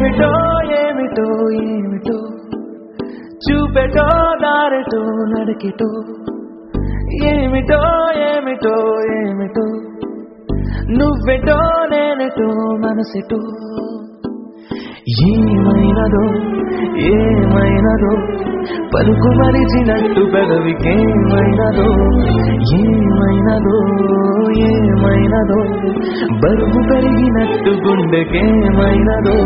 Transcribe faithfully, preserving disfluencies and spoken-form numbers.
ఏమిటో ఏమిటో ఏమిటో చూపెటో దారెటో నడికెటో ఏమిటో ఏమిటో ఏమిటో నువ్వెటో నేనెటో మనసెటో ఏమైనదో ఏమైనదో పలుకు మరిచినట్టు పెదవికేమైనదో ఏమైనదో ఏమైనదో బరువు పెరిగినట్టు గుండెకేమైనదో